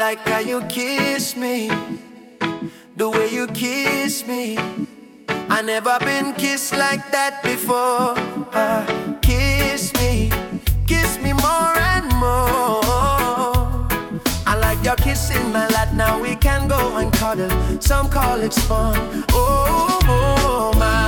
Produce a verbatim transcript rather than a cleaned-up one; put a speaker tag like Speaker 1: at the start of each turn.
Speaker 1: like how you kiss me, the way you kiss me. I never been kissed like that before. uh, Kiss me, kiss me more and more. I like your kissing my lap, now we can go and cuddle. Some call it fun. Oh, oh my